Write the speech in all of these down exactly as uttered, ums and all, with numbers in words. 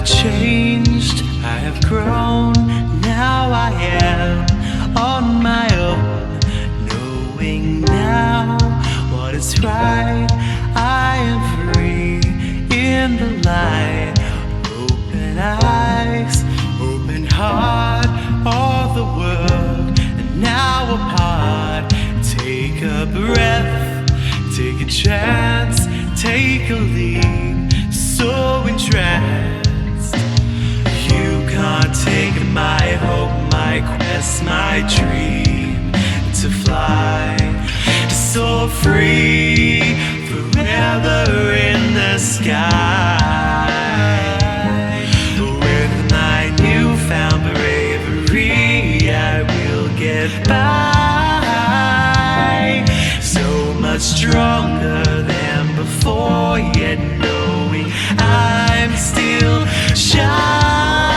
changed, I have grown, now I am on my own. Knowing now what is right, I am free in the light. Open eyes, open heart, all the world, and now apart. Take a breath, take a chance, take a leap, so entranced. You can't take my hope, my quest, my dream to fly, so free, forever in the sky. With my newfound bravery, I will get by, so much stronger than before, yet knowing I'm still shy.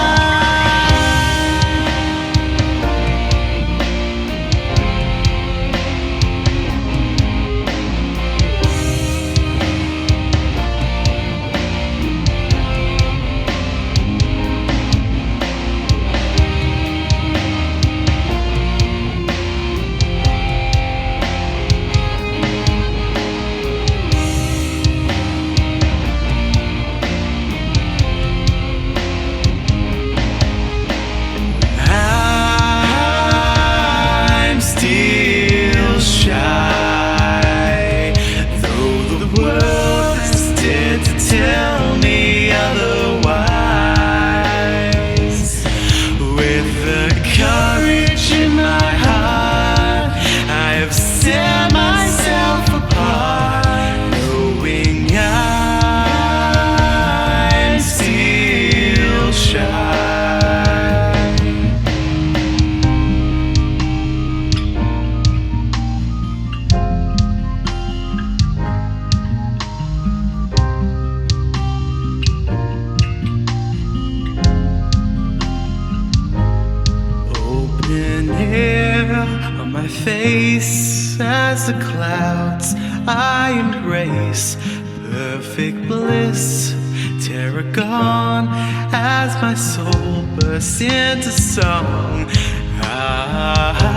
Tell me otherwise. With the courage in my heart, I have set myself apart, knowing I'm still shy. Air on my face as the clouds I embrace, perfect bliss, terror gone as my soul bursts into song. Ah, ah,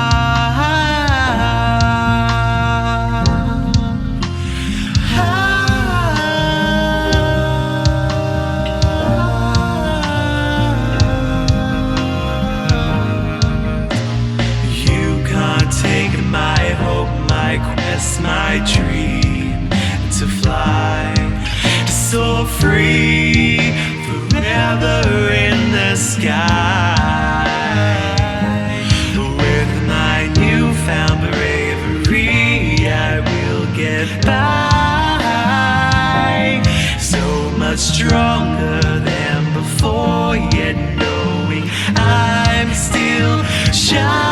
my dream to fly, so free, forever in the sky. With my newfound bravery, I will get by, so much stronger than before, yet knowing I'm still shy.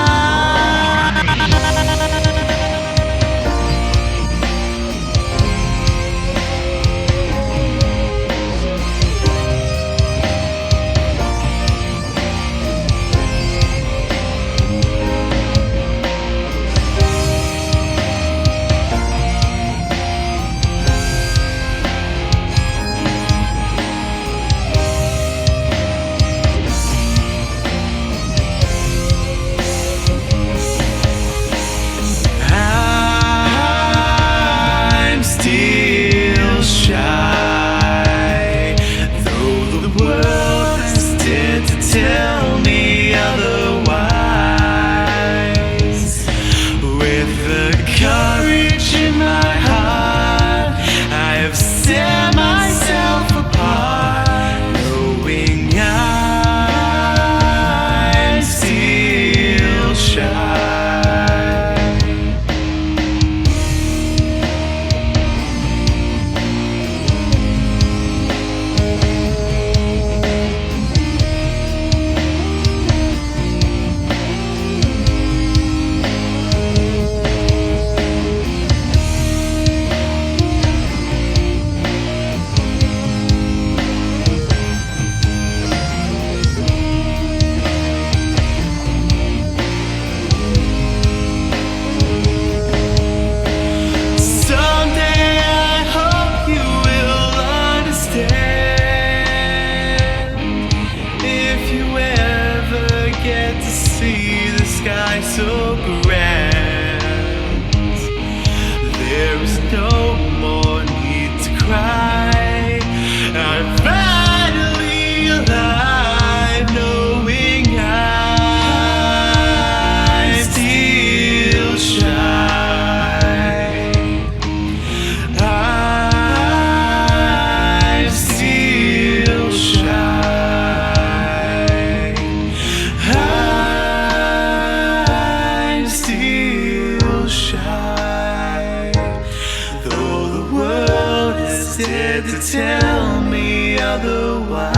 so grand. There is no more need to cry. I'm finally alive, knowing I still shine. I still shine. I still shine. Though the world is dead to tell me otherwise.